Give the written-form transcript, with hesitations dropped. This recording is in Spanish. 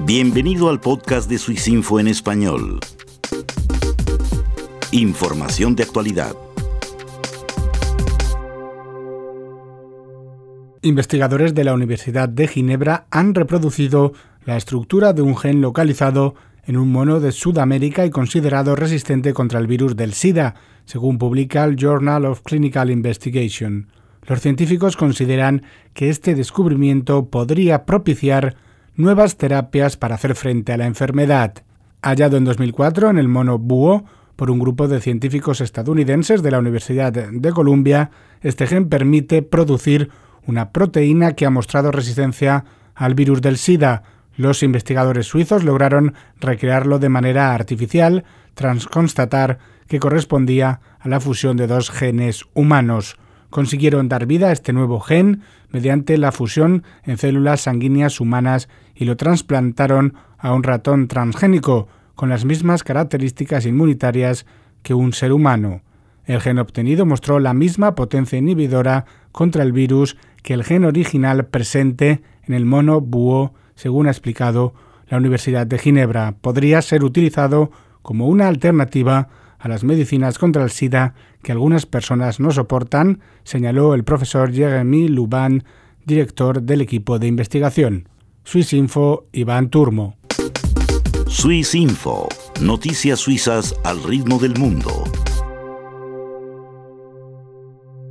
Bienvenido al podcast de Swissinfo en español. Información de actualidad. Investigadores de la Universidad de Ginebra han reproducido la estructura de un gen localizado en un mono de Sudamérica y considerado resistente contra el virus del SIDA, según publica el Journal of Clinical Investigation. Los científicos consideran que este descubrimiento podría propiciar nuevas terapias para hacer frente a la enfermedad. Hallado en 2004 en el mono búho por un grupo de científicos estadounidenses de la Universidad de Columbia, este gen permite producir una proteína que ha mostrado resistencia al virus del SIDA. Los investigadores suizos lograron recrearlo de manera artificial tras constatar que correspondía a la fusión de dos genes humanos. Consiguieron dar vida a este nuevo gen mediante la fusión en células sanguíneas humanas y lo trasplantaron a un ratón transgénico con las mismas características inmunitarias que un ser humano. El gen obtenido mostró la misma potencia inhibidora contra el virus que el gen original presente en el mono búho, según ha explicado la Universidad de Ginebra. Podría ser utilizado como una alternativa a las medicinas contra el SIDA que algunas personas no soportan, señaló el profesor Jérémy Lubin, director del equipo de investigación. Swissinfo, Iván Turmo. Swissinfo, noticias suizas al ritmo del mundo.